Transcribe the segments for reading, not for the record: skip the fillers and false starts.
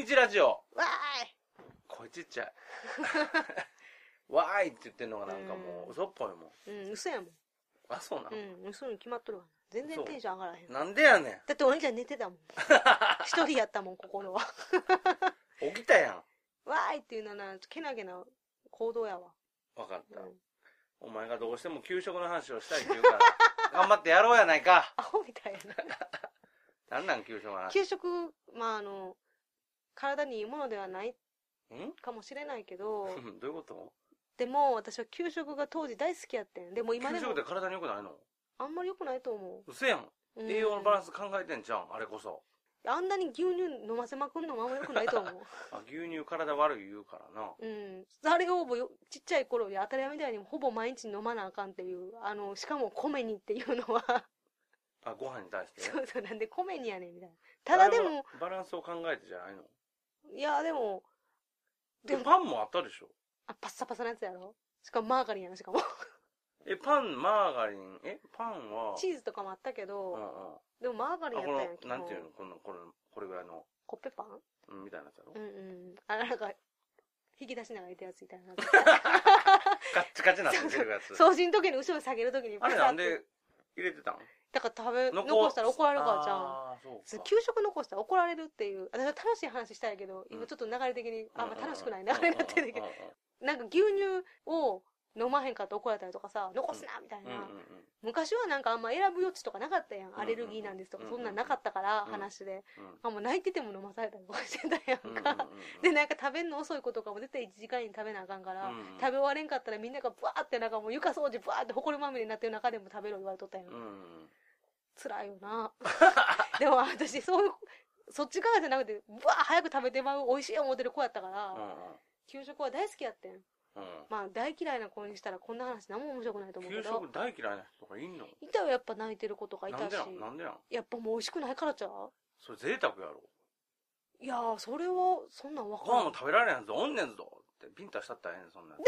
日ラジオ。 わーい。 声ちっちゃい。わーいって言ってんのがなんかもう嘘っぽいもん。 うん、嘘やもん。 あ、そうなの？ うん、嘘に決まっとるわ。全然テンション上がらへん。 なんでやねん。 だってお兄ちゃん寝てたもん。一人やったもん、心は。 起きたやん。 わーいっていうのはな、けなげな行動やわ。 わかった、 うん。 お前がどうしても給食の話をしたいって言うから、頑張ってやろうやないか。 アホみたいやな。 なんなん給食の話。 給食、まあ体にいいものではないかもしれないけど、 どういうこと？ でも私は給食が当時大好きやってん。でも今でも給食って体に良くないの？ あんまり良くないと思う。 うせやん。栄養のバランス考えてんじゃん、あれこそ。 あんなに牛乳飲ませまくんのもあんま良くないと思う。 あ、牛乳体悪い言うからな。 うん。あれをちっちゃい頃に当たり前みたいにほぼ毎日飲まなあかんっていう、しかも米にっていうのはあ、ご飯に対してそうそう、なんで米にやねんみたいな。ただでも、 バランスを考えてじゃないの？ いや、でもパンもあったでしょ？ パッサパサなやつやろ？しかもマーガリンやな、しかも。 パン、マーガリン、パンはチーズとかもあったけど、でもマーガリンやったやん、 このなんていうの、これぐらいの。 コッペパンみたいなやつやろ？ うんうん。なんか、引き出しながら入れたやつみたいな。 カッチカチなって出るやつ。 掃除の時に後ろに下げる時に。 あれなんで入れてたん？ だから残したら怒られるからじゃん。 ああ、そうか。 給食残したら怒られるっていう。私は楽しい話したいけど、今ちょっと流れ的にあんま楽しくない流れになってるけど。なんか牛乳を飲まへんかって怒られたりとかさ、残すなみたいな。昔はなんかあんま選ぶ余地とかなかったやん。アレルギーなんですとか、そんなんなかったから話で。もう泣いてても飲まされたりとかしてたやんか。で、なんか食べんの遅い子とかも絶対1時間に食べなあかんから、食べ終われんかったらみんながブワーってなんかもう床掃除ブワーって埃まみれになってる中でも食べろ言われとったやん。辛いよな。でも私そっち側じゃなくて、ブワー早く食べてまう美味しい思ってる子やったから、給食は大好きやってん。まあ大嫌いな子にしたらこんな話何も面白くないと思うけど。給食大嫌いな人とかいんの？ いたよ、やっぱ泣いてる子とかいたし。 なんでなん？ やっぱもう美味しくないからちゃう？ それ贅沢やろ。 いやー、それはそんなん分からん。 ご飯も食べられへんぞ、おんねんぞってビンタしたったらええねん、そんなん。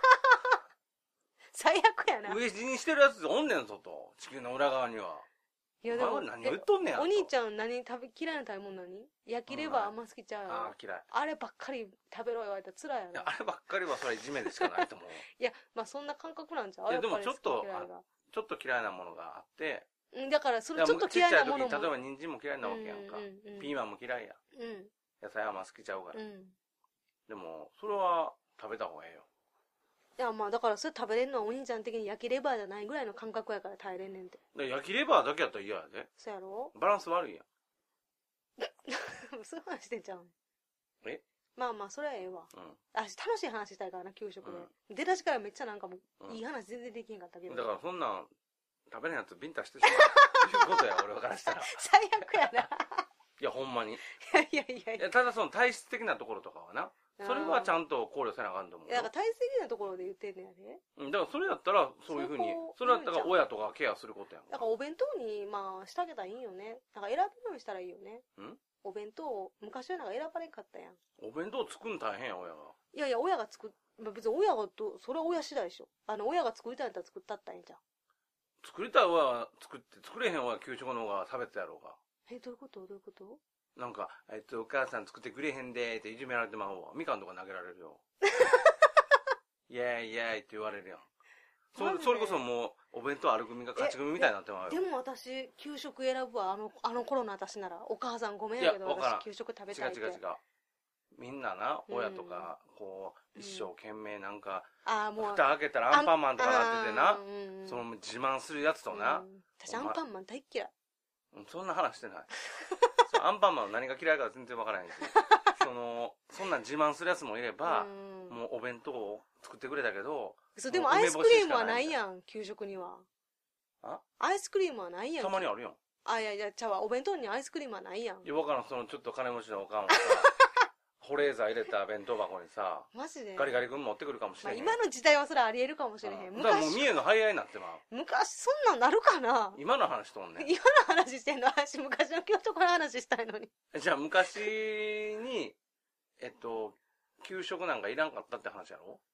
最悪やな。 飢え死にしてるやつおんねんぞと、地球の裏側には。 いやでも何言っとんねん。 お兄ちゃん嫌いな食べ物何？焼きレバーあんま好きちゃうよ。 ああ、嫌い。 あればっかり食べろ言われたら辛いやろ。 いや、あればっかりはそれいじめでしかないと思う。 いや、まあそんな感覚なんちゃう？ いや、でもちょっと嫌いなものがあって、 だからそれちょっと嫌いなものも。 例えば人参も嫌いなわけやんか。ピーマンも嫌いや。野菜はまあ好きちゃうから。でも、それは食べた方がええよ。 いや、まあだからそれ食べれんのはお兄ちゃん的に焼きレバーじゃないぐらいの感覚やから耐えれんねんて。 焼きレバーだけやったら嫌やで。 そうやろ？ バランス悪いやん。 そういう話してんちゃうね。まあまあ、それはええわ。楽しい話したいからな、給食で。出だしからめっちゃなんかもう、いい話全然できへんかったけど。 だからそんなん食べれんやつビンタしてしまう。いうことや、俺からしたら。 最悪やな。 いや、ほんまに。いや。 ただその体質的なところとかはな。それはちゃんと考慮せなあかんと思う。 だから体質的なところで言ってんねやで。 だからそれやったら、そういうふうに、それやったら親とかケアすることやん。 だからお弁当に、まあ、してあげたらいいよね。だから選べるようにしたらいいよね。お弁当、昔はなんか選ばれんかったやん。 お弁当作るの大変や、親が。 いやいや、親が別に親がそれは親次第でしょ。親が作りたいんだったら作ったったらいいんじゃん。 作りたい親は作って、作れへん親は給食の方が差別やろうが。 どういうことなんか、お母さん作ってくれへんでーっていじめられてまうわ。みかんとか投げられるよ。イェーイイェーイって言われるやん。それこそもう、お弁当ある組が勝ち組みたいになってまうよ。 でも私、給食選ぶわ。あの頃の私なら。お母さんごめんやけど、私給食食べたいって。 違う。みんなな、親とか、こう、一生懸命なんか、 もう蓋開けたらアンパンマンとかなっててな、その自慢するやつとな。 私アンパンマン大っ嫌い。 そんな話してない。アンパンマンの何が嫌いか全然わからないし、そんなん自慢するやつもいれば、もうお弁当を作ってくれたけど、 でもアイスクリームはないやん、給食には。アイスクリームはないやん。 たまにあるやん。 いや、ちゃうわ、お弁当にアイスクリームはないやん。 いや、わからん、ちょっと金持ちのおかんはさ、保冷剤入れた弁当箱にさ、 マジでガリガリ君持ってくるかもしれへん。 今の時代はそれありえるかもしれへん。 だからもう見えの早いになってまう。 昔、そんなんなるかな？ 今の話とんねん。 今の話してんの？私昔の給食の話したいのに。 じゃあ昔に、給食なんかいらんかったって話やろ？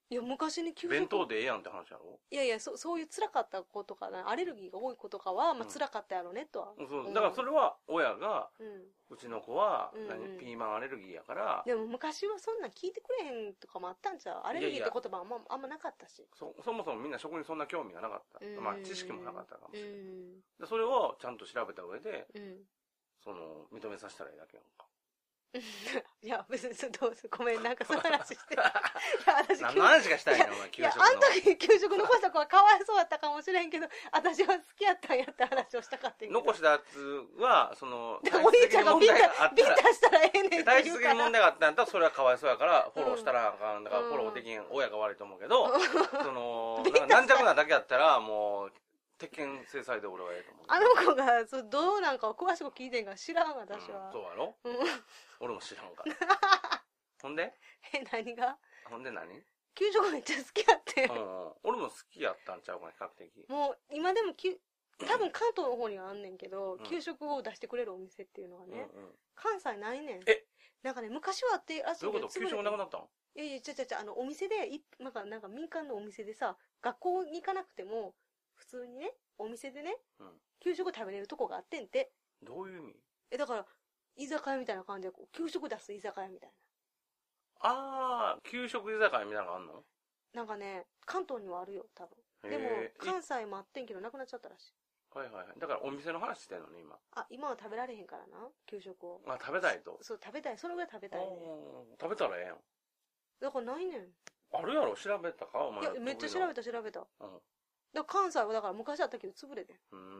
いや、昔に給食。 弁当でええやんって話やろ。 いやいや、そういう辛かった子とか、アレルギーが多い子とかは、まあ辛かったやろね、とは。 そう、だからそれは親が、 うん。 うちの子は、 うんピーマンアレルギーやから、 でも昔はそんなん聞いてくれへんとかもあったんちゃう？アレルギーって言葉あんまなかったし。 そもそもみんな食にそんな興味がなかった。まあ知識もなかったかもしれない。 でそれをちゃんと調べた上で、 うん認めさせたらいいだけやんか。 いや、別にどうぞ、ごめん、なんかそういう話して。いや、私、 何の話がしたいのお前、給食の。 いや、あん時給食残した子はかわいそうだったかもしれんけど、私は好きやったんやって話をしたかったんやけど。 残したやつは、 お兄ちゃんがビンタしたらええねんって言うから。 体質的に問題があったんやったら、それはかわいそうやから、フォローしたらあかん。だからフォローできん親が悪いと思うけど、軟弱なだけやったら、もう、鉄拳制裁で俺はええと思う。 あの子がどうなんか詳しく聞いてんから知らん、私は。 そうやろ俺も知らんから。ほんで何がほんで何給食めっちゃ好きやって。 俺も好きやったんちゃうかな、比較的。 もう、今でも多分関東の方にはあんねんけど、給食を出してくれるお店っていうのがね、関西ないねん。なんかね、昔はあってらしいどういうこと？給食なくなったの？ いやいや、お店で、なんか民間のお店でさ、学校に行かなくても、普通にね、お店でね、給食食べれるとこがあってんて。 どういう意味？ だから、居酒屋みたいな感じで、給食出す居酒屋みたいな。給食居酒屋みたいなのがあんの？ なんかね、関東にはあるよ、多分。でも、関西もあってんけど、なくなっちゃったらしい。 はいはいはい。だからお店の話してんのね、今。 今は食べられへんからな、給食を。 食べたいと。 そう、食べたい。それぐらい食べたいね。 食べたらええやん。 だからないねん。 あるやろ？調べたかお前。 いや、めっちゃ調べた。だから関西はだから昔あったけど潰れてん。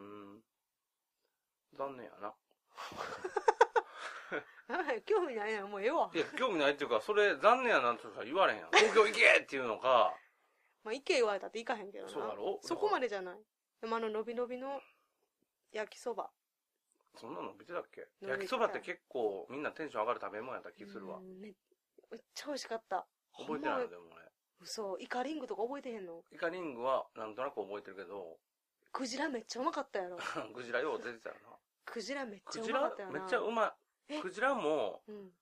残念やな。 興味ないな、もうええわ。 いや、興味ないっていうか、それ残念やなとしか言われへんやん。東京行けっていうのか。 まあ、行け言われたって行かへんけどな。 そうだろ？ そこまでじゃない。でも伸び伸びの焼きそば。 そんなの見てたっけ？焼きそばって結構みんなテンション上がる食べ物やった気するわ。 めっちゃ美味しかった。 覚えてないのでも俺。 嘘、イカリングとか覚えてへんの？ イカリングはなんとなく覚えてるけど。 クジラめっちゃうまかったやろ。 クジラよう出てたよな。 クジラめっちゃうまかったよな。 めっちゃうまい。クジラも、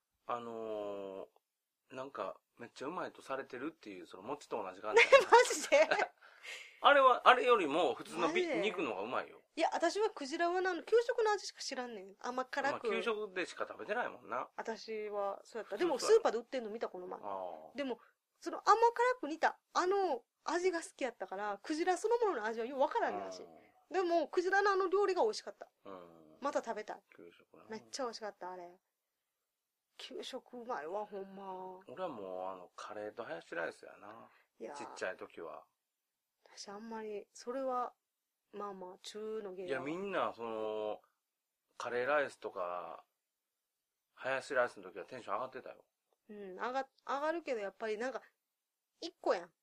なんか、めっちゃうまいとされてるっていう、その餅と同じ感じ。 マジであれよりも普通の肉の方がうまいよ。 いや、私はクジラは給食の味しか知らんねん。甘辛く。 給食でしか食べてないもんな。 私は、そうやった。でもスーパーで売ってんの見たこの前。でも、その甘辛く煮た、味が好きやったから、クジラそのものの味はよくわからんねん、味。でも、クジラの料理が美味しかった。また食べたい。めっちゃ美味しかった、あれ。給食うまいわ、ほんま。 俺はもう、カレーとハヤシライスやな。ちっちゃい時は。 私あんまり、それは、まあまあ、中の芸いや、みんな、カレーライスとか、ハヤシライスの時はテンション上がってたよ。 上がるけど、やっぱりなんか、1個やん。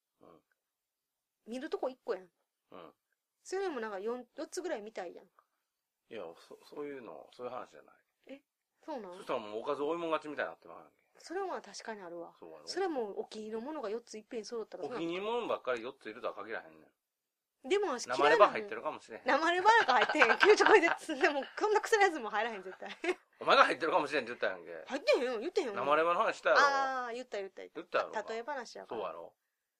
見るとこ1個やん。それよりもなんか4つぐらい見たいやん。 いや、そういう話じゃない。 そうなん？ そしたらもうおかず追いもん勝ちみたいになってまうやんけ。 それは確かにあるわ。それもお気に入りのものが4ついっぺんに揃ったら。 お気に入りのものばっかり4ついるとは限らへんねん。 でも生レバ入ってるかもしれへん。 生レバなんか入ってへん。給食で、でもこんな癖のやつも入らへん、絶対。 お前が入ってるかもしれんって言ったやんけ。 入ってへんよ、言ってへんよ。 生レバの話したやろ。 言ったやろ。例え話やから。 そうやろ。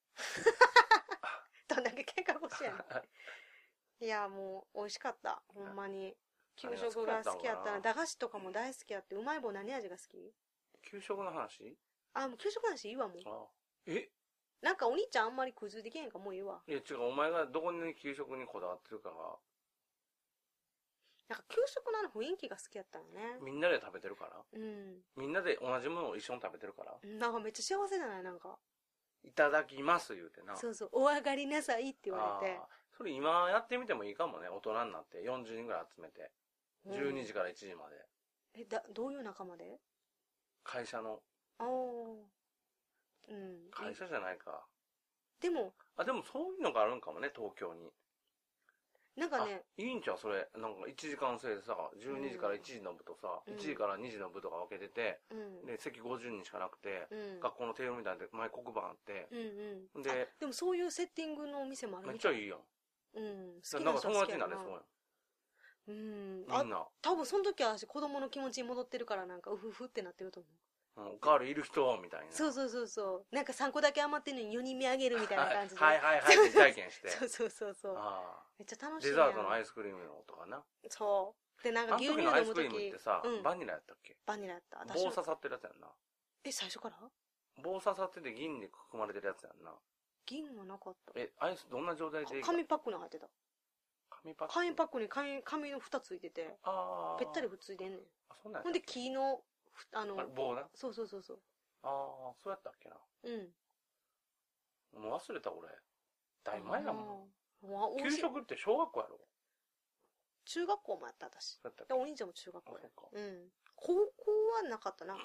どんだけ喧嘩腰やねん。いや、もう、美味しかった。ほんまに。給食が好きやったら、駄菓子とかも大好きやって、うまい棒何味が好き？ 給食の話？ もう給食の話いいわ、もう。なんかお兄ちゃんあんまりくずできへんかもういいわ。 いや違う、お前がどこに給食にこだわってるかが。 なんか給食の雰囲気が好きやったよね。 みんなで食べてるから。みんなで同じものを一緒に食べてるから。 なんかめっちゃ幸せじゃない？なんか。 いただきます言うてな。 そうそう、お上がりなさいって言われて。 それ今やってみてもいいかもね。大人になって40人ぐらい集めて。12時から1時まで。 どういう仲間で？ 会社の。会社じゃないか。 でもそういうのがあるんかもね、東京に。 なんかね。 いいんちゃうそれ。なんか1時間制でさ、12時から1時の部とさ、1時から2時の部とか分けてて、で、席50人しかなくて、学校のテーブルみたいで前黒板あって、 でもそういうセッティングのお店もあるめっちゃいいやん。なんか友達になれそうやん。みんな。 多分その時は子供の気持ちに戻ってるからなんかうふふってなってると思う。 おかわりいる人みたいな。 そうそうそうそう。なんか3個だけ余ってるのに4人目あげるみたいな感じで。 はいはいはい実体験して。 そうそうそうそう。 あめっちゃ楽しいデザートのアイスクリームのとかな。 そう。で、なんかあの牛乳時のアイスク飲むとき。 リームってさ、 うん、 バニラやったっけ？ バニラやった。 棒刺さってるやつやんな。 最初から棒刺さってて銀に含まれてるやつやんな。 銀はなかった。 アイスどんな状態で？ 紙パックに入ってた。 紙パック？ 紙パックに紙の蓋ついてて、ぺったりくっついてんねん。 あ、そんなんやったっけ？ ほんで木の、 棒な。 そうそうそうそう。 ああ、そうやったっけな。 うん。 もう忘れた俺。だいぶ前やもん。給食って小学校やろ？ 中学校もやった私。 そうやったっけ？ お兄ちゃんも中学校や。うん。高校はなかったな。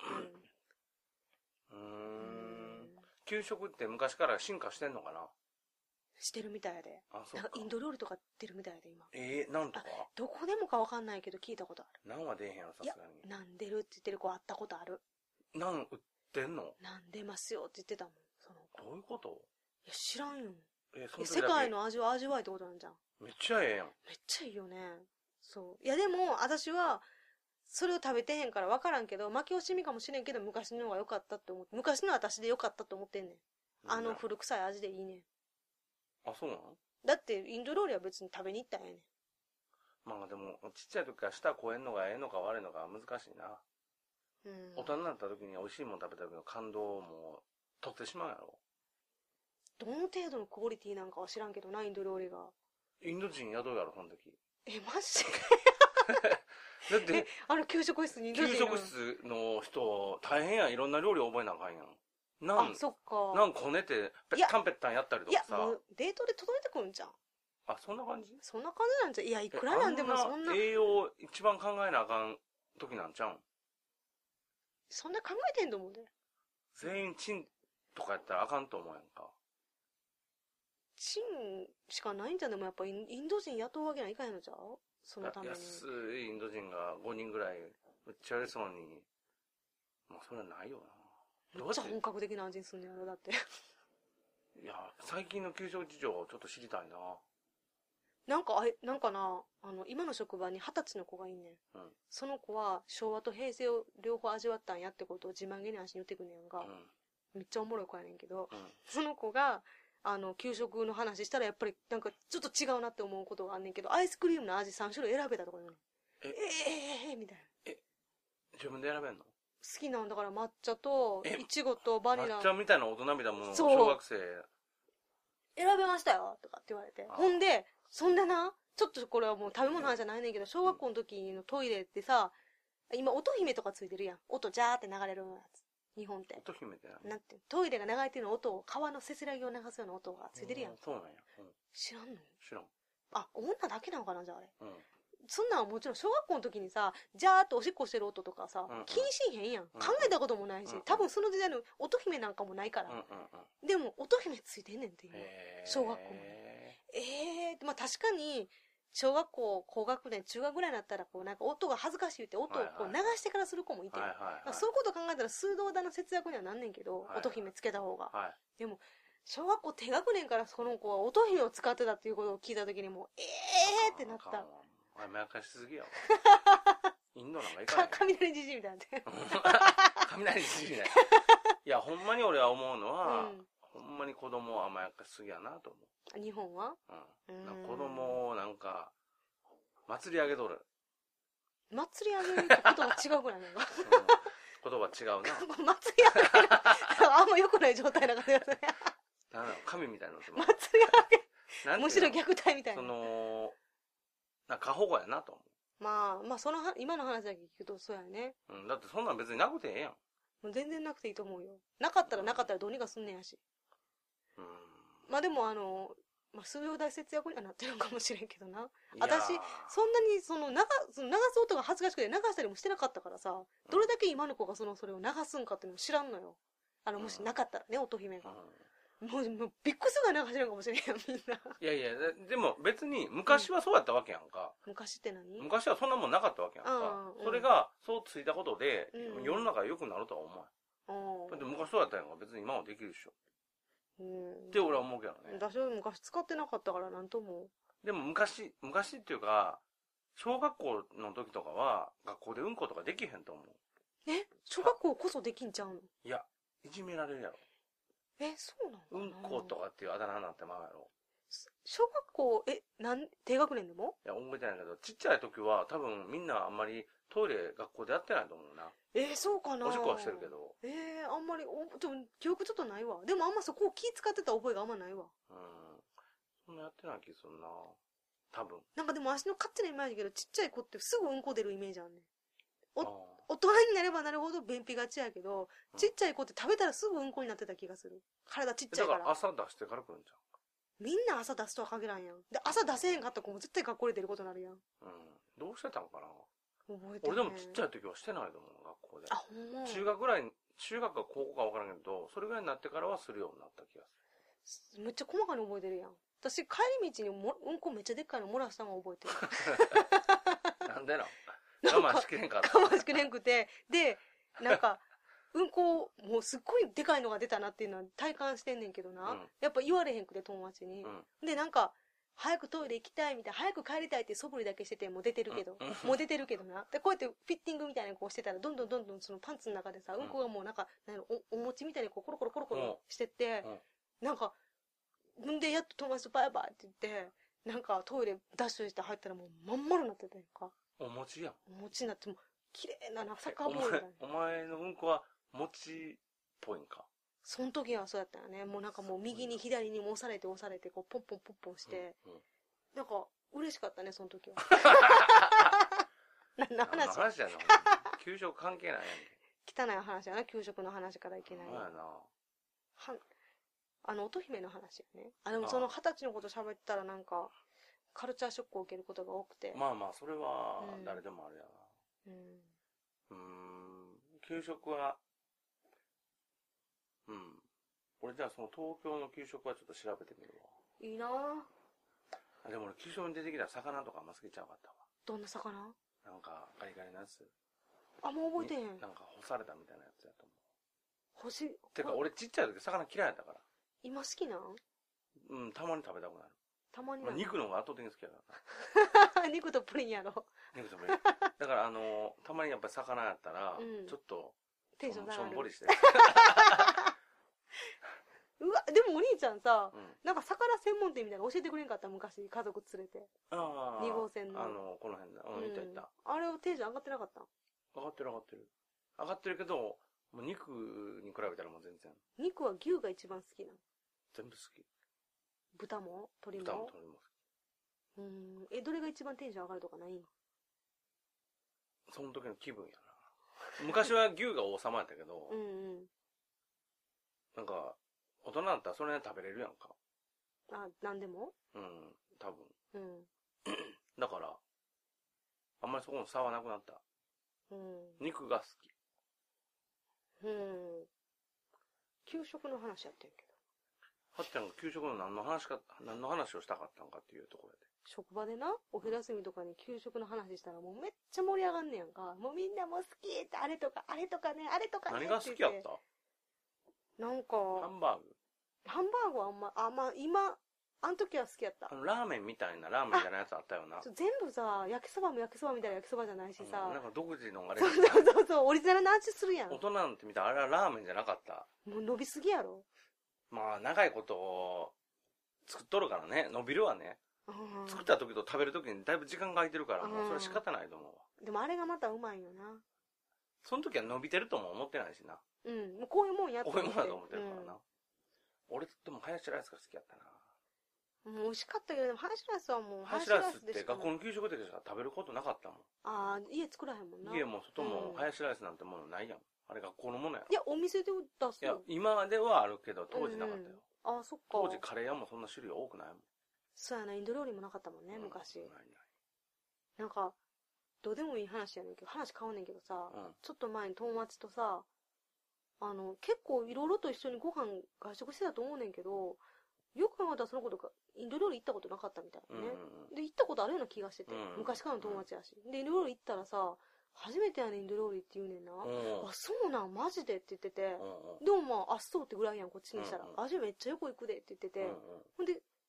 給食って昔から進化してんのかな？ してるみたいで。 あ、そうか。 インド料理とか出るみたいで今。 なんとか？ どこでもかわかんないけど聞いたことある。 なんは出えへんやろ、さすがに。 なん出るって言ってる子会ったことある。 なん売ってんの？ なん出ますよって言ってたもん。その子。 どういうこと？ いや、知らんよ。 世界の味は味わいってことなんじゃん。 めっちゃええやん。 めっちゃいいよね。そう。いやでも、私は、それを食べてへんから分からんけど、負け惜しみかもしれんけど、昔の方が良かったって思って、昔の私で良かったと思ってんねん。古臭い味でいいねん。 あ、そうなの？ だって、インド料理は別に食べに行ったんやねん。 まあでも、ちっちゃい時から舌超えんのがええのか悪いのか難しいな。大人になった時に美味しいもの食べた時の感動をもう、取ってしまうやろ。 どの程度のクオリティなんかは知らんけどな、インド料理が。 インド人宿やろ、その時。 マジだって、 給食室にインド人給食室の人、大変やん。いろんな料理覚えなあかんやん。 そっか。 なんこねて、ぺったんぺったんやったりとかさ。 いや、もう、デートで届いてくるんじゃん。 あ、そんな感じ？ そんな感じなんじゃん。いや、いくらなんでもそんな。 栄養一番考えなあかん時なんちゃうん？ そんな考えてんと思うで。 全員チンとかやったらあかんと思うやんか。 チンしかないんじゃん。でもやっぱインド人雇うわけにはいかへんのじゃう？そのために。 安いインド人が5人ぐらいめっちゃやりそうに。まあそれはないよな。 めっちゃ本格的な味にすんねやろ、だって。 いや、最近の給食事情をちょっと知りたいな。 なんかな、今の職場に20歳の子がいんねん。その子は昭和と平成を両方味わったんやってことを自慢げに足に言ってくんねんが、めっちゃおもろい子やねんけど、その子が、給食の話したらやっぱりなんかちょっと違うなって思うことがあんねんけど、アイスクリームの味3種類選べたとか言うねん。みたいな。 自分で選べんの？ 好きなんだから抹茶と、いちごとバニラ。 抹茶みたいな大人みたいなものを小学生。 選べましたよとかって言われて。ほんでな、ちょっとこれはもう食べ物の話じゃないねんけど、小学校の時のトイレってさ、今音姫とかついてるやん。音ジャーって流れるやつ。日本って。 音姫ってなんて、トイレが流れてるの音を、川のせせらぎを流すような音がついてるやん。 そうなんや。 知らんの？ 知らん。 女だけなのかな、じゃああれ。そんなんはもちろん小学校の時にさ、ジャーっとおしっこしてる音とかさ、気にしへんやん。考えたこともないし、多分その時代の音姫なんかもないから。でも、音姫ついてんねんっていう。小学校まで。まあ確かに、小学校、高学年、中学ぐらいになったら、こうなんか音が恥ずかしいって音をこう流してからする子もいて。そういうこと考えたら数道だの節約にはなんねんけど、音姫つけた方が。でも、小学校低学年からその子は音姫を使ってたっていうことを聞いた時にもう、ってなった。 甘やかしすぎやわ。インドなんかいかない。 雷じじいみたいになって。 雷じじいね。いや、ほんまに俺は思うのは、ほんまに子供を甘やかしすぎやなと思う。 日本は？ 子供をなんか、祭り上げとる。 祭り上げるって言葉違うぐらいなのか。 言葉違うな。 祭り上げる。あんま良くない状態な感じがする。 なんだろう、神みたいなの。 祭り上げ。むしろ虐待みたいな。 過保護やなと思う。 まあ、今の話だけ聞くとそうやね。 だってそんなん別になくてええやん。 もう全然なくていいと思うよ。なかったらなかったらどうにかすんねんやし。まあでも数秒大節約にはなってるのかもしれんけどな。私、そんなに流す音が恥ずかしくて流したりもしてなかったからさ、どれだけ今の子がそれを流すんかっていうのを知らんのよ。もしなかったらね、音姫が。もうびっくりするが流してるかもしれんやん、みんな。 いやいや、でも別に昔はそうやったわけやんか。 昔って何？ 昔はそんなもんなかったわけやんか。それが、そうついたことで、世の中が良くなるとは思う。だって昔そうやったやんか、別に今はできるでしょ。って俺は思うけどね。 私は昔使ってなかったからなんとも。 でも昔っていうか、小学校の時とかは、学校でうんことかできへんと思う。 小学校こそできんちゃうの？ いや、いじめられるやろ。 そうなのかな。 うんことかっていうあだ名になってまうやろ。 小学校、低学年でも？ いや、覚えてないけど、ちっちゃい時は多分みんなあんまりトイレ学校でやってないと思うな。 そうかな。 おしっこはしてるけど。 あんまり、でも記憶ちょっとないわ。でもあんまそこを気使ってた覚えがあんまないわ。 そんなやってない気するな。多分。 なんかでも足の勝手なイメージだけど、ちっちゃい子ってすぐうんこ出るイメージあんねん。大人になればなるほど便秘がちやけど、ちっちゃい子って食べたらすぐうんこになってた気がする。体ちっちゃいから。 だから朝出してから来るんじみんな朝出すとは限らんやん。で、朝出せへんかった子も絶対学校で出ることになるやん。 どうしてたのかな。 覚えてない。 俺でもちっちゃい時はしてないと思う、学校で。 ほんま。 中学か高校か分からんけど、それぐらいになってからはするようになった気がする。めっちゃ細かに覚えてるやん。私、帰り道にうんこめっちゃでっかいの漏らしたの覚えてる。なんでな我慢しきれんかった。 我慢しきれんくて、で、なんか、うんこ、もうすっごいでかいのが出たなっていうのは体感してんねんけどな。やっぱ言われへんくて、友達に。で、なんか、早くトイレ行きたいみたいな、早く帰りたいって素振りだけしてて、もう出てるけど。もう出てるけどな。で、こうやってフィッティングみたいなこうしてたら、どんどんそのパンツの中でさ、うんこがもうなんか、お餅みたいにこうコロコロしてって、なんか、んでやっと友達とバイバイって言って、なんかトイレダッシュして入ったらもうまん丸になってたやんか。 お餅やん。 お餅になっても、綺麗なサッカーボールみたいな。 お前のうんこは餅っぽいんか。 その時はそうやったよね。もうなんかもう右に左にも押されてこうポンポンポンポンして、なんか嬉しかったね、その時は。何の話？ 何の話やな。給食関係ないやんけ。汚い話やな、給食の話からいけない。 そうやな。 乙姫の話やね。でもその20歳のこと喋ったらなんか、カルチャーショックを受けることが多くて。 まあまあ、それは誰でもあるやな。給食は、俺じゃあその東京の給食はちょっと調べてみるわ。 いいなぁ。でも俺給食に出てきた魚とかあんま好きちゃうかったわ。 どんな魚？ なんかガリガリのやつ。 もう覚えてへん。 なんか干されたみたいなやつやと思う。てか俺ちっちゃい時魚嫌いやったから。 今好きなん？ たまに食べたくなる。 たまになる。肉の方が圧倒的に好きやからな。肉とプリンやろ。 肉とプリン。だからたまにやっぱり魚やったら、ちょっと、 テンションしょんぼりして。 うわ、でもお兄ちゃんさ、なんか魚専門店みたいなの教えてくれんかった？昔、家族連れて。2号線の。 この辺だ。いたいた。 あれをテンション上がってなかった？ 上がってる。上がってるけど、もう肉に比べたらもう全然。 肉は牛が一番好きなの？ 全部好き。 豚も鳥も？ 豚も鳥も好き。どれが一番テンション上がるとかないの？ その時の気分やな。昔は牛が王様やったけど、なんか、大人だったらそれで食べれるやんか。 なんでも？ 多分。だから、あんまりそこの差はなくなった。肉が好き。 給食の話やってんけど。 はっちゃんが給食の何の話をしたかったんかっていうところで。 職場でな、お昼休みとかに給食の話したらもうめっちゃ盛り上がんねやんか。もうみんなもう好きって、あれとかね、あれとかね。 何が好きやった？ なんか、 ハンバーグは今、あの時は好きやった。 ラーメンみたいなラーメンじゃないやつあったよな。 全部さ、焼きそばも焼きそばみたいな焼きそばじゃないしさ。 なんか独自のあれ。 そう、オリジナルの味するやん。 大人なんて見たらあれはラーメンじゃなかった。 もう伸びすぎやろ。 まあ、長いこと作っとるからね、伸びるわね。作った時と食べる時にだいぶ時間が空いてるから、もうそれ仕方ないと思うわ。 でもあれがまたうまいよな。 その時は伸びてるとも思ってないしな。 もうこういうもんやってこういうもんだと思ってるからな。俺でもハヤシライスが好きやったな。 もう美味しかったけど、でもハヤシライスはもうハヤシライスって学校の給食でしか食べることなかったもん。 家作らへんもんな。 家も外もハヤシライスなんてものないやん。あれ学校のものやろ。 いや、お店で出す。 いや、今ではあるけど、当時なかったよ。 そっか。 当時カレー屋もそんな種類多くないもん。 そうやな、インド料理もなかったもんね、昔。なんか、どうでもいい話やねんけど、話変わんねんけどさ、ちょっと前に友達とさ、結構いろいろと一緒に外食してたと思うねんけど、よく考えたらそのことが、インド料理行ったことなかったみたいなね。で、行ったことあるような気がしてて、昔からの友達やし。で、インド料理行ったらさ、初めてやねん、インド料理って言うねんな。そうなん、マジでって言ってて、でもそうってぐらいやん、こっちにしたら。味めっちゃよく行くでって言ってて、ほんで、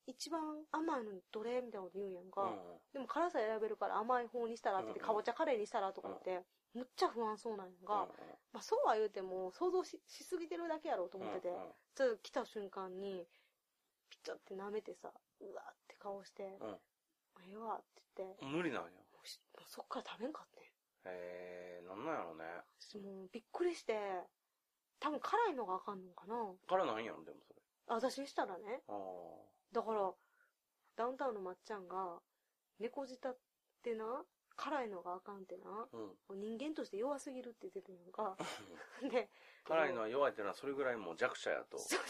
一番甘いのどれみたいなこと言うんやんか。 うん。 でも辛さ選べるから甘い方にしたらって言って、かぼちゃカレーにしたらとか言って、むっちゃ不安そうなんやんか。まあそうは言うても、想像しすぎてるだけやろうと思ってて、ちょっと来た瞬間に、ピチャって舐めてさ、うわーって顔して、ええわって言って。 無理なんや。 そっから食べんかってん。 なんなんやろね。 もうびっくりして、多分辛いのがあかんのかな。 辛ないんやろ、でもそれ。 私にしたらね。だから、ダウンタウンのまっちゃんが、猫舌ってな、辛いのがあかんってな、人間として弱すぎるって言ってたやんか。 で、辛いのは弱いっていうのはそれぐらいもう弱者やと。 そう。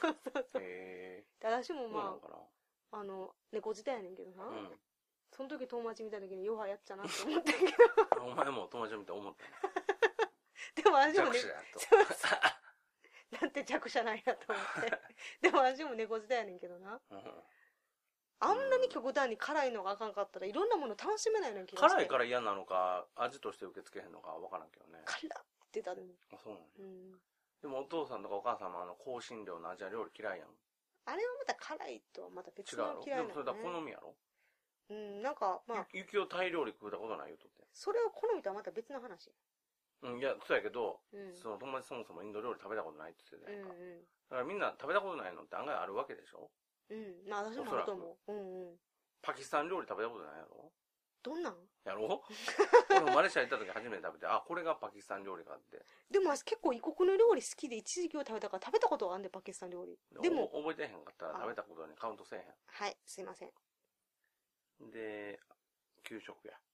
私もまあ、猫舌やねんけどな。その時友達見た時に弱いやっちゃなって思ったけど。 お前も友達見て思ったでも私も弱者やと。なんて弱者なんやと思って。でも私も猫舌やねんけどな。あんなに極端に辛いのがあかんかったらいろんなもの楽しめないような気がして。 辛いから嫌なのか、味として受け付けへんのかわからんけどね。 辛って言ってたでも。 あ、そうなの、でもお父さんとかお母さんも香辛料のアジア料理嫌いやん。 あれはまた辛いとはまた別の嫌いなの、ね。 でもそれだ好みやろ。 なんかまあ。 雪をタイ料理食うたことないよとって。 それを好みとはまた別の話。 いや、そうやけど、その友達そもそもインド料理食べたことないって言ってたやんか。だからみんな食べたことないのって案外あるわけでしょ。 まあ私もあると思う。 パキスタン料理食べたことないやろ。 どんなんやろ俺もマレーシア行った時初めて食べて、あ、これがパキスタン料理かって。 でも私結構異国の料理好きで一時期を食べたから食べたことはあんで、パキスタン料理。でも。 覚えてへんかったら食べたことにカウントせえへん。 はい、すいません。 で、給食や。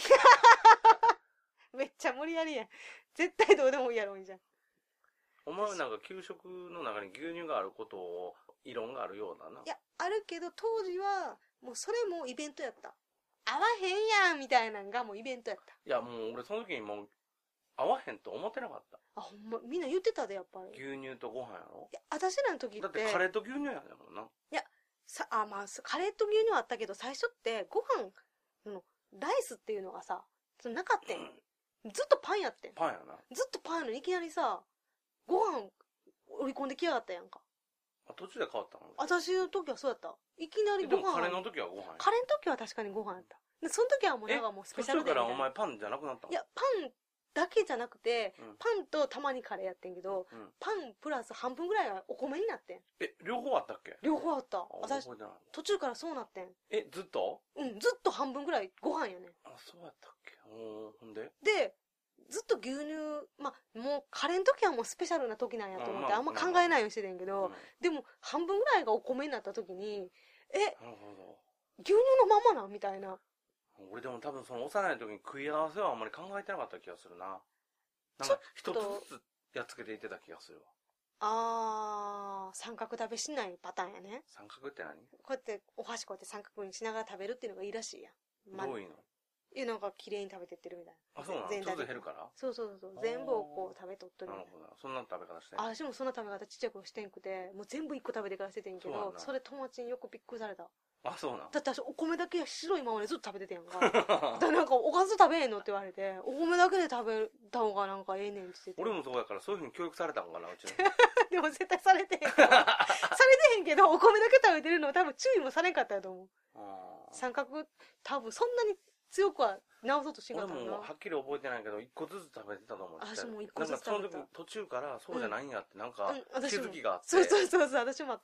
めっちゃ無理やりやん。絶対どうでもいいやろ、じゃん。 お前なんか給食の中に牛乳があることを異論があるようだな。 いや、あるけど当時は、もうそれもイベントやった。合わへんやんみたいなんがもうイベントやった。 いや、もう俺その時にもう合わへんと思ってなかった。 あ、ほんま、みんな言ってたで、やっぱり。 牛乳とご飯やろ。 いや、私らの時って。 だってカレーと牛乳やねんもんな。 いや、まあ、カレーと牛乳はあったけど、最初ってご飯のライスっていうのがさ、なかったん。ずっとパンやってん。 パンやな。 ずっとパンやのにいきなりさ、ご飯織り込んできやがったやんか。 途中で変わったの？ 私の時はそうやった。いきなりご飯。 でもカレーの時はご飯や。 カレーの時は確かにご飯やった。で、その時はもうなんかもうスペシャルデーみたいな。途中からお前パンじゃなくなったの？ いや、パンだけじゃなくて、パンとたまにカレーやってんけど、パンプラス半分ぐらいはお米になってん。 両方あったっけ？ 両方あった。私、途中からそうなってん。 ずっと？ ずっと半分ぐらいご飯やねん。 あ、そうやったっけ？ほんで？ で、ずっと牛乳、まあ、もうカレーの時はもうスペシャルな時なんやと思って、あんま考えないようにしててんけど、でも半分ぐらいがお米になった時に、なるほど。牛乳のままなんみたいな。 俺でも多分その幼い時に食い合わせはあんまり考えてなかった気がするな。なんか一つずつやっつけていってた気がするわ。 三角食べしないパターンやね。 三角って何？ こうやってお箸こうやって三角にしながら食べるっていうのがいいらしいやん。 どういうの？ なんか綺麗に食べてってるみたいな。 あ、そうなの？ちょっと減るから？ そう。全部をこう食べとっとる。 なるほど。そんな食べ方してん？ 私もそんな食べ方ちっちゃい頃してんくて、もう全部一個食べてからしててんけど、それ友達によくびっくりされた。 あ、そうなん？ だって私お米だけ白いままでずっと食べててんやんか。だからなんかおかず食べへんのって言われて、お米だけで食べた方がなんかええねんって言ってて。 俺もそうやからそういうふうに教育されたんかな、うちの。 でも絶対されてへん。されてへんけど、お米だけ食べてるの多分注意もされんかったやと思う。三角、多分そんなに強くは直そうとしんかったな。 俺もはっきり覚えてないけど、一個ずつ食べてたと思う。 私も一個ずつ食べてた。 なんかその時途中からそうじゃないんやって、なんか気づきがあって。 そう、私もあった。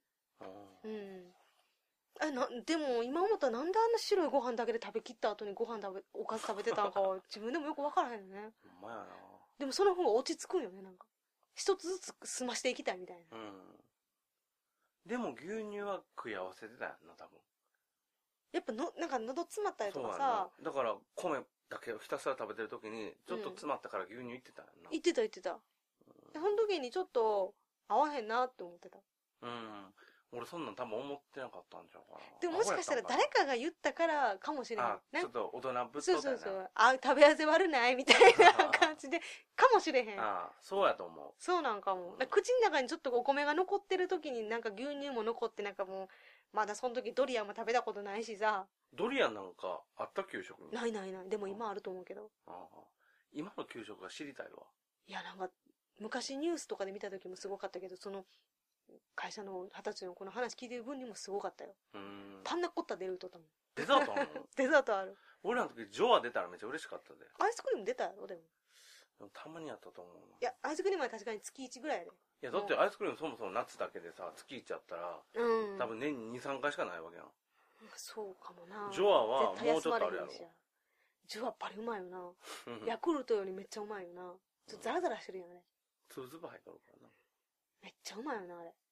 でも今思ったらなんであんな白いご飯だけで食べきった後におかず食べてたのかは自分でもよくわからへんよね。 ほんまやな。 でもその方が落ち着くんよね、なんか。一つずつ済ましていきたいみたいな。 でも牛乳は食い合わせてたやんな、多分。 やっぱなんか喉詰まったりとかさ。 だから米だけをひたすら食べてる時に、ちょっと詰まったから牛乳いってたやんな。 いってた。その時にちょっと合わへんなって思ってた。 俺そんなん多分思ってなかったんちゃうかな。 でももしかしたら誰かが言ったからかもしれない。 ちょっと大人ぶっとったよね。 そう。食べ合わせ悪ないみたいな感じで、かもしれへん。 そうやと思う。 そうなんかも。口の中にちょっとお米が残ってる時になんか牛乳も残ってなんかもう、まだその時ドリアンも食べたことないしさ。 ドリアンなんかあった給食に？ ない。でも今あると思うけど。 今の給食が知りたいわ。 いやなんか、昔ニュースとかで見た時もすごかったけど、その、 会社の20歳の子の話聞いてる分にもすごかったよ。パンナコッタ出るとったもん。 デザートあるの？ デザートある。 俺らの時ジョア出たらめっちゃ嬉しかったで。 アイスクリーム出たやろでも。 たまにやったと思うな。 いや、アイスクリームは確かに月1ぐらいやで。 いや、だってアイスクリームそもそも夏だけでさ、月1やったら、多分年に2、3回しかないわけやん。 そうかもな。 ジョアはもうちょっとあるやろ。 ジョアバリうまいよな。ヤクルトよりめっちゃうまいよな。ちょっとザラザラしてるよね。 粒 々入っとるからな。 めっちゃうまいよな、あれ。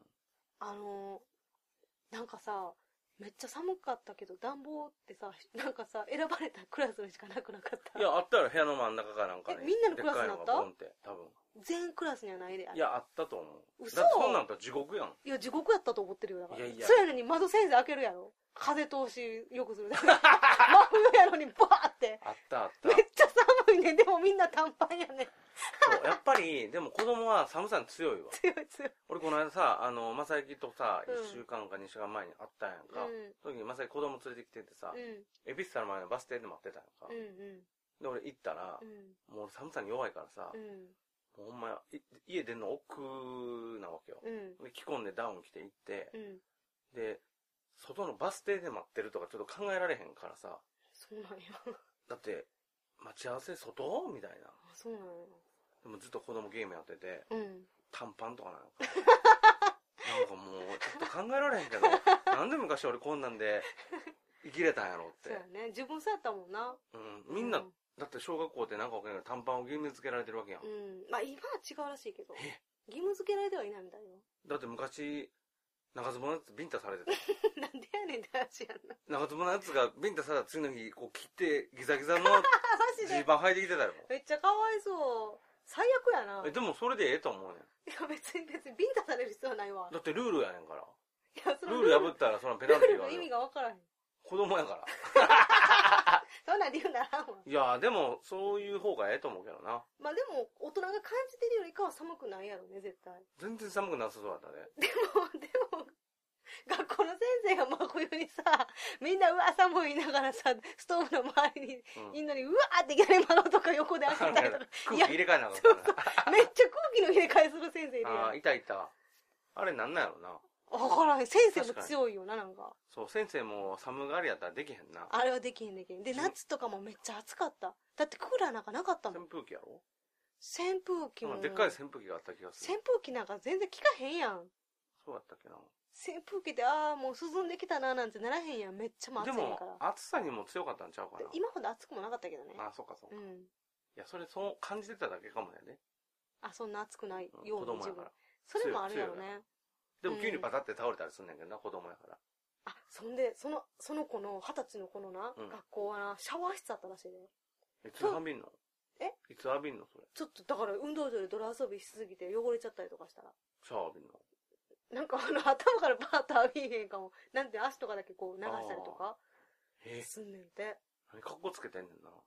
なんかさ、めっちゃ寒かったけど、暖房ってさ、なんかさ、選ばれたクラスにしかなくなかった。 いや、あったやろ、部屋の真ん中かなんかに。 みんなのクラスになった？ ボンって、多分。 全クラスにはないで。 いや、あったと思う。 嘘？ だってそんなんと地獄やん。 いや、地獄やったと思ってるよ、だから。 いやいや。 そうやのに窓先生開けるやろ。風通しよくする。真冬やのにバーって。 あったあった。 めっちゃ寒いね。でもみんな短パンやね。 そう、やっぱり、でも子供は寒さに強いわ。 強い強い。 俺この間さ、正幸とさ、1週間か2週間前に会ったんやんか。その時に正幸子供連れてきててさ、恵比寿の前のバス停で待ってたんやんか。で、俺行ったら、もう寒さに弱いからさ、もうほんま、家出んの億なわけよ。で、着込んでダウン着て行って、で、外のバス停で待ってるとかちょっと考えられへんからさ。 そうなんや。 だって、待ち合わせ外みたいな。 そうなんや。 でもずっと子供ゲームやってて、短パンとかなんか。なんかもう、ちょっと考えられへんけど、なんで昔俺こんなんで生きれたんやろって。 そうやね。自分そうやったもんな。 みんな、だって小学校ってなんかわかんないけど短パンを義務付けられてるわけやん。 まあ今は違うらしいけど。義務付けられてはいないみたいよ。 だって昔、長ズボンのやつビンタされてた。 なんでやねんって話やんな。 長ズボンのやつがビンタされた次の日、こう切ってギザギザのジーパン履いてきてたよ。 めっちゃかわいそう。最悪やな。 でもそれでええと思うねん。 いや別にビンタされる必要はないわ。 だってルールやねんから。 いや、そのルール破ったらそのペナルティーがある。 ルールの意味が分からへん。 子供やから。 そんなんで言うならんわ。 いや、でもそういう方がええと思うけどな。 まあでも大人が感じてるよりかは寒くないやろね、絶対。 全然寒くなさそうだったね。 でも、学校の先生が真冬にさ、みんなうわ寒いながらさ、ストーブの周りにいんのに、うわーっていきなり窓とか横で開けたりとか。 空気入れ替えなかったそうそう。めっちゃ空気の入れ替えする先生いるやん。 ああ、いたいた。あれなんなんやろな。 わからへん。先生も強いよな、なんか。 そう、先生も寒がりやったらできへんな。 あれはできへんできへん。で、夏とかもめっちゃ暑かった。だってクーラーなんかなかったもん。 扇風機やろ？ 扇風機も。 でっかい扇風機があった気がする。 扇風機なんか全然効かへんやん。 そうだったっけな。 扇風機で、ああ、もう涼んできたななんてならへんやん。めっちゃ暑いから。 でも、暑さにも強かったんちゃうかな。 今ほど暑くもなかったけどね。 あ、そうかそうか。いや、それそう感じてただけかもね。 あ、そんな暑くないよう子供やから。 それもあるやろね。 でも急にバタって倒れたりすんねんけどな、子供やから。 あ、そんで、その子の、20歳の子のな、学校はな、シャワー室あったらしいで。 いつ浴びんの？いつ浴びんのそれ。 ちょっと、だから運動場で泥遊びしすぎて汚れちゃったりとかしたら。 シャワー浴びんの？ なんか頭からバーッと浴びへんかも。なんて足とかだけこう流したりとか。すんねんて。 何かっこつけてんねんな。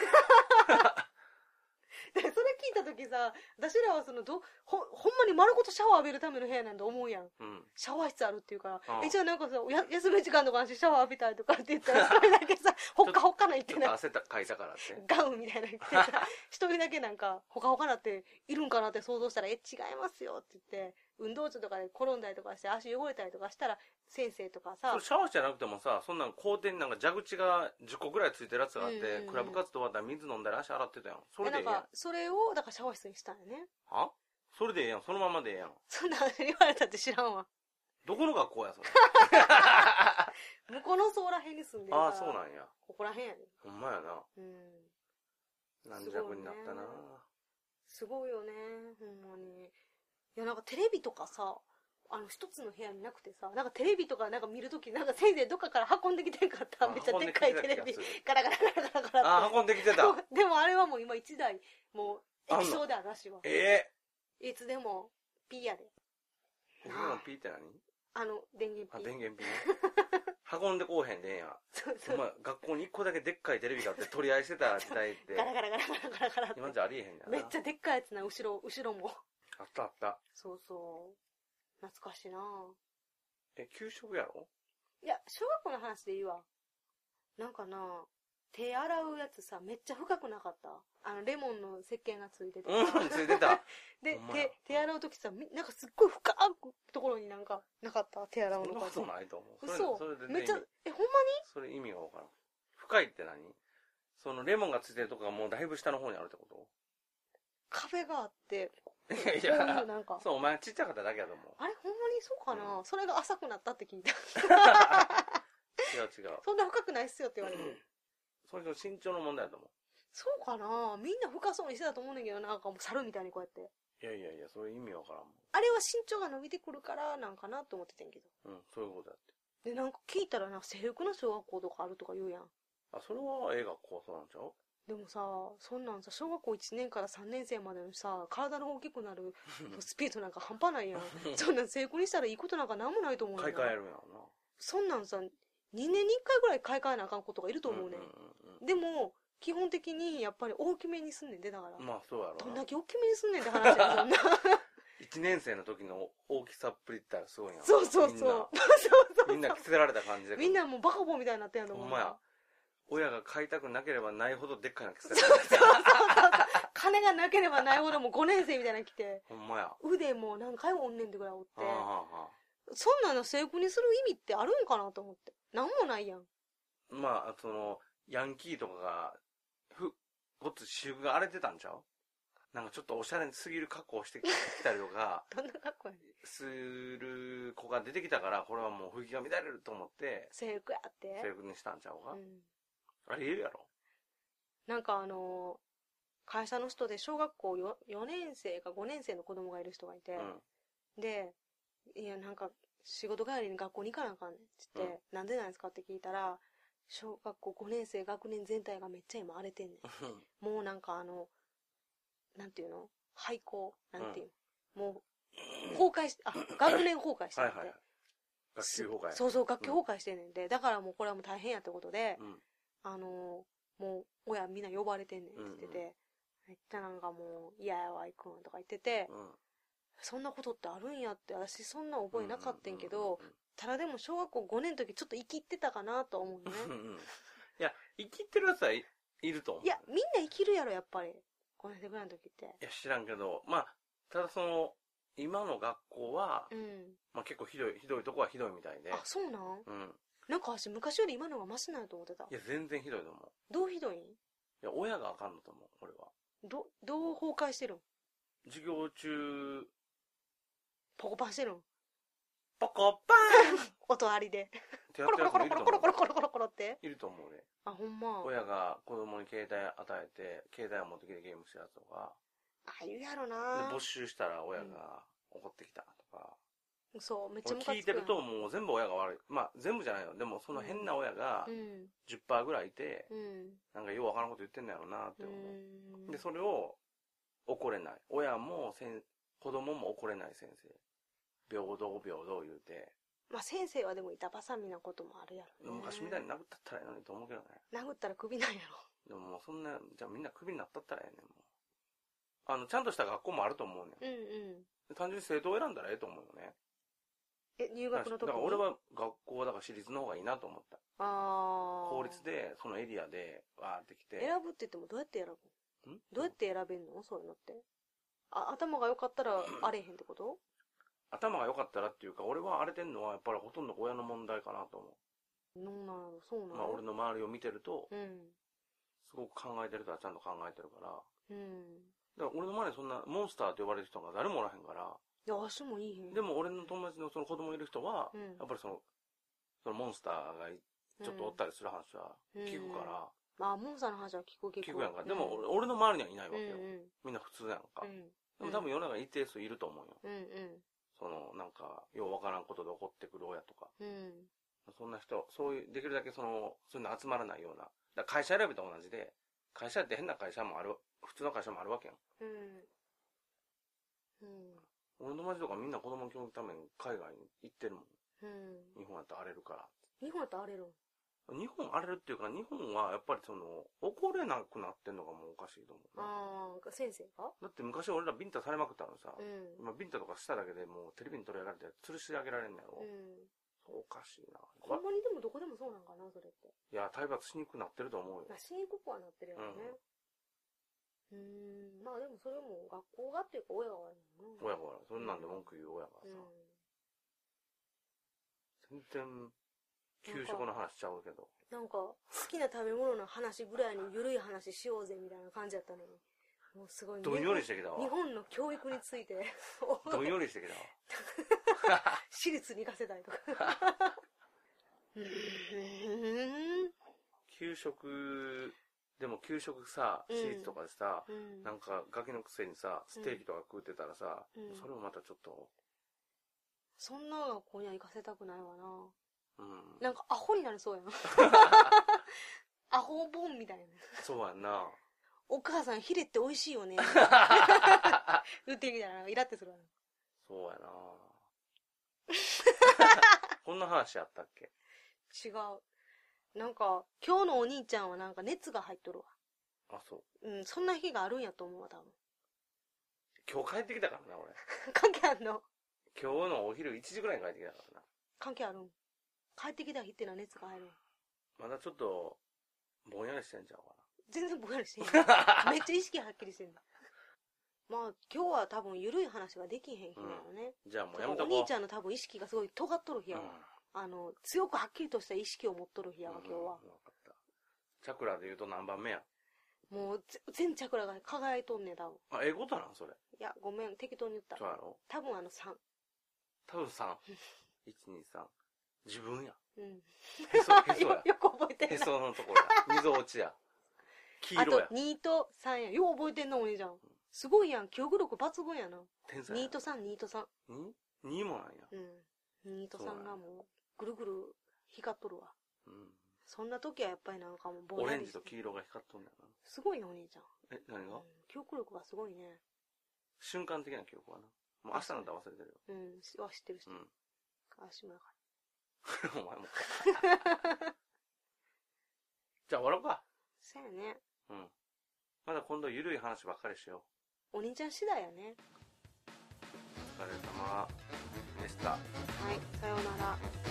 で、それ聞いたときさ、私らはほんまに丸ごとシャワー浴びるための部屋なんて思うやん。シャワー室あるっていうから。じゃあなんかさ、休み時間とかにシャワー浴びたいとかって言ったら、それだけさ、ほっかほっかな言ってない。 汗かいたからって。 ガウンみたいな言ってさ、一人だけなんか、ほかほかなっているんかなって想像したら、違いますよって言って、運動中とかで転んだりとかして足汚れたりとかしたら、先生とかさ。 シャワーじゃなくてもさ、そんなん校庭になんか蛇口が10個ぐらいついてるやつがあって、クラブ活動終わったら水飲んだり足洗ってたやん。それでええやん。 なんか、それを、だからシャワー室にしたんよね。 は？それでええやん。そのままでええやん。 そんな言われたって知らんわ。 どこの学校や、それ。 向こうのそら辺に住んでるから。 ああ、そうなんや。 ここら辺やね。 ほんまやな。軟弱になったな。 すごいよね、ほんまに。いや、なんかテレビとかさ、一つの部屋になくてさ、なんかテレビとかなんか見るとき、なんか先生どっかから運んできてんかった。めっちゃでっかいテレビ。ガラガラガラガラガラって。 運んできてた。 でもあれはもう今1台、もう液晶であるらしいわ。いつでも、ピーやで。 いつでもピーって何？ 電源ピー。 電源ピー。運んでこうへんでええやん。お前、学校に1個だけでっかいテレビがあって取り合いしてた時代って。 ガラガラガラガラガラガラって。 今じゃありえへんやな。 めっちゃでっかいやつな、後ろも。 あったあった。 そうそう。懐かしいな。 給食やろ？ いや、小学校の話でいいわ。なんかな、 手洗うやつさ、めっちゃ深くなかった？レモンの石鹸がついてて。 ついてた。 で、手洗うときさ、なんかすっごい深くところになんか、なかった？手洗うのか。 そんなことないと思う。 嘘。 それでめっちゃ、ほんまに？ それ意味がわからん。深いって何？そのレモンがついてるとこがもうだいぶ下の方にあるってこと？ 壁があって、 いや、 なんか。 そう、お前ちっちゃかっただけやと思う。 あれ、ほんまにそうかな、それが浅くなったって聞いた。 違う。 そんな深くないっすよって言われる。 それと身長の問題だと思う。 そうかな、みんな深そうにしてたと思うんだけど、なんかもう猿みたいにこうやって。 いや、それ意味わからんもん。 あれは身長が伸びてくるからなんかなと思ってたんやけど。 そういうことだって。 で、なんか聞いたらな、制服の小学校とかあるとか言うやん。 それは映画こうそうなんちゃう？ でもさ、そんなんさ、小学校1年から3年生までのさ、体の大きくなるスピードなんか半端ないやん。そんなん制服にしたらいいことなんかなんもないと思うねん。 買い替えるんやろな。 そんなんさ、2年に1回ぐらい買い替えなあかん子とかいると思うねん。でも、基本的にやっぱり大きめにすんねんで、だから。 まあそうやろな。 どんだけ大きめにすんねんって話やん、そんな。 1年生の時の大きさっぷりったらすごいな。 そう。 みんな着せられた感じで。 みんなもうバカボンみたいになってんやと思う。 ほんまや。親が買いたくなければないほどでっかいの着せらそうれて。 金がなければないほどもう5年生みたいなの着て。 ほんまや。 腕も何回もおんねんってぐらいおって。 はあ。 そんなの制服にする意味ってあるんかなと思って。なんもないやん。 まあ、ヤンキーとかが、ごっつ私服が荒れてたんちゃう？なんかちょっとおしゃれすぎる格好をしてきたりとか、 どんな格好やねん。 する子が出てきたから、これはもう雰囲気が乱れると思って、 制服やって。 制服にしたんちゃうか？ うん。 あれ言えるやろ？ なんか会社の人で小学校4年生か5年生の子供がいる人がいて、で、いや、なんか、仕事帰りに学校に行かなあかんねんって言って、なんでなんですかって聞いたら、小学校5年生学年全体がめっちゃ今荒れてんねん。もうなんかなんていうの？廃校なんていうの？もう、崩壊し、学年崩壊してるんで。 はい。学級崩壊。 そう、学級崩壊してんねんで、だからもうこれはもう大変やってことで、もう、親みんな呼ばれてんねんって言ってて、めっちゃなんかもう、嫌やわ、行くんとか言ってて、そんなことってあるんやって、私そんな覚えなかったんけど、ただでも小学校5年の時ちょっと生きってたかなと思うね。 いや、生きってるやつはいると思う。 いや、みんな生きるやろ、やっぱり。5年生ぐらいの時って。 いや、知らんけど、まあ、ただ今の学校は、まあ結構ひどいとこはひどいみたいで。 そうなん？なんか私昔より今のがマシなんやと思ってた。 いや、全然ひどいと思う。 どうひどいん？いや、親があかんのと思う、俺は。 どう崩壊してるん？ 授業中、 ポコパンしてるん？ ポコパン音ありで。 ってやってるやつもいると思う。 コロって。 いると思うね。 ほんま。 親が子供に携帯与えて、携帯を持ってきてゲームしてるやつとか。 言うやろな。 で、没収したら親が怒ってきたとか。 そう、めっちゃムカつく。 聞いてるともう全部親が悪い。まあ全部じゃないよ。でもその変な親が 10% ぐらいいて、なんかようわからんこと言ってんだろうなって思う。で、それを怒れない。親も子供も怒れない先生。平等言うて。 まあ先生はでも板挟みなこともあるやろ、ね。 昔みたいに殴ったったらええのにと思うけどね。 殴ったらクビなんやろ。 でももうそんな、じゃあみんなクビになったったらええねんもう。ちゃんとした学校もあると思うねん。単純に生徒を選んだらええと思うよね。 入学の時に？ だから俺は学校はだから私立の方がいいなと思った。公立で、そのエリアで、わーって来て。 選ぶって言ってもどうやって選ぶの？どうやって選べんの？そういうのって。頭が良かったら荒れへんってこと？ 頭が良かったらっていうか、俺は荒れてんのはやっぱりほとんど親の問題かなと思う。 そうなの？ まあ俺の周りを見てると、すごく考えてる人はちゃんと考えてるから。だから俺の周りそんなモンスターって呼ばれる人が誰もおらへんから。 いや、足もいいへん。 でも俺の友達のその子供いる人は、やっぱりそのモンスターがちょっとおったりする話は聞くから。 モンスターの話は聞くやんか。でも俺の周りにはいないわけよ。みんな普通やんか。でも多分世の中に一定数いると思うよ。なんか、ようわからんことで怒ってくる親とか。そんな人、できるだけそういうの集まらないような。だから会社選びと同じで、会社って変な会社もある、普通の会社もあるわけやん。俺の友達とかみんな子供の教育のために海外に行ってるもん。日本やったら荒れるから。 日本やったら荒れる？ 日本荒れるっていうか、日本はやっぱり怒れなくなってんのがもうおかしいと思う。 先生が？ だって昔俺らビンタされまくったのさ、今ビンタとかしただけでもうテレビに取り上げられて吊るし上げられんのやろ。 おかしいな。 ほんまにでもどこでもそうなんかな、それって。 いや、体罰しにくくなってると思うよ。 しにくくはなってるよね。まあでもそれも学校がっていうか親が悪いもんな。 親が悪い。そんなんで文句言う親がさ。全然、給食の話しちゃうけど。 なんか、好きな食べ物の話ぐらいに緩い話しようぜみたいな感じやったのに。もうすごいどんよりしてきたわ。 日本の教育について。 どんよりしてきたわ。 私立に行かせたいとか。 給食、でも給食さ、私立とかでさ、なんかガキのくせにさ、ステーキとか食うてたらさ、それもまたちょっと。 そんな学校には行かせたくないわな。 うん。 なんかアホになりそうやん。アホボンみたいな。 そうやんな。 お母さんヒレって美味しいよね。言ってみたらイラってするわ。 そうやな。こんな話あったっけ？ 違う。なんか、今日のお兄ちゃんはなんか熱が入っとるわ。 あ、そう。 うん、そんな日があるんやと思うわ、多分。 今日帰ってきたからな、俺。 関係あんの？ 今日のお昼1時ぐらいに帰ってきたからな。 関係あるん？帰ってきた日ってのは熱が入るん？ まだちょっと、ぼんやりしてんちゃうかな。 全然ぼんやりしてんめっちゃ意識はっきりしてんだ。まあ、今日は多分緩い話ができへん日なのね。 じゃあもうやめとこう。 お兄ちゃんの多分意識がすごい尖っとる日やわ。強くはっきりとした意識を持っとる日やわ、今日は。 分かった。チャクラで言うと何番目や？ もう、全チャクラが輝いとんねん、多分。 あ、英語だな、それ。 いや、ごめん、適当に言った。 そうやろ？ 多分3。 多分3。1、2、3。自分や。 うん。 へそや。 よく覚えてんな。 へそのところや。溝落ちや。黄色や。 あと2と3や。よう覚えてんな、お兄ちゃん。すごいやん。記憶力抜群やな。 天才。 2と3、2と3。 2もなんや。 うん。2と3がもう、ぐるぐる光っとるわ。うん。そんな時はやっぱりなんかもうぼんやり。オレンジと黄色が光っとんだよな。 すごいな、お兄ちゃん。 何が？ 記憶力がすごいね。 瞬間的な記憶はな。もう明日なんて忘れてるよ。 うん。知ってる。足もやかお前も。じゃあ終わろうか。 そうやね。 うん。まだ今度ゆるい話ばっかりしよう。お兄ちゃん次第やね。 お疲れ様でした。 はい、さようなら。